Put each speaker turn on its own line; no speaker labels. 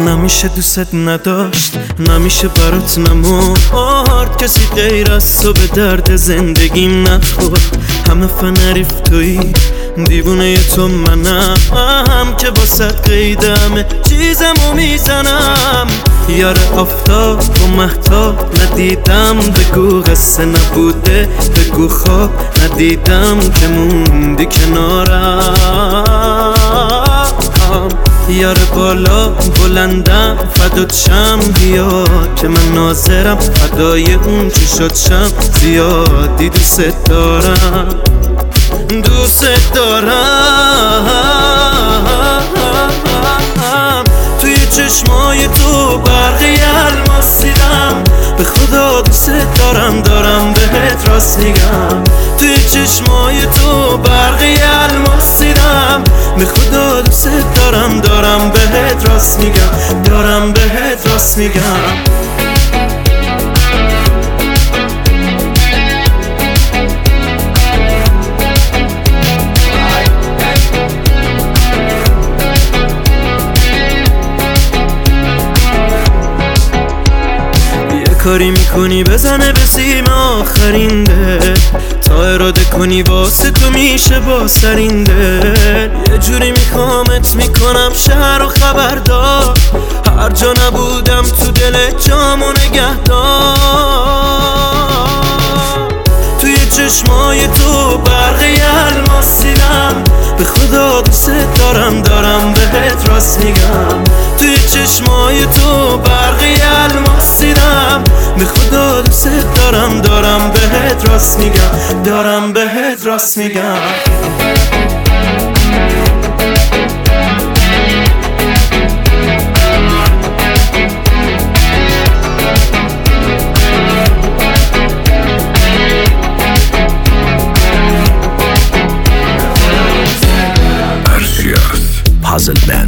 نمیشه دوست نداشت، نمیشه برات نمرد، کسی غیر از تو به درد زندگیم نخورد. همه فنریف تویی، دیوونه تو منم که واسه قیدمه چیزمو میزنم. یار آفتاب و مهتاب ندیدم، بگو قصه نبوده، بگو خواب ندیدم که موندی کنارم. یار بالا بلندم فدات شم، بیا که من ناظرم فدای اون چی شد شم. زیادی دوست دارم، دوست دارم. توی چشمای تو برقی الماس دیدم، به خدا دوست دارم، دارم بهت راست میگم. توی چشمای تو برقی الماس دیدم، به خدا دوست دارم، دارم بهت راست میگم، دارم بهت راست میگم. کاری میکنی بزنه به سیم آخرین دل، تا اراده کنی واسه تو میشه بازترین دل. یه جوری میخوامت میکنم شهر و خبردار، هر جا نبودم تو دل جامو نگهدار. توی چشمای تو برقی الماس دیدم، به خدا دوست دارم، دارم بهت راست میگم. توی چشمای تو برقی الماس دیدم، به خدا دوست دارم، دارم بهت راست میگم، دارم بهت راست میگم.
Puzzle Man.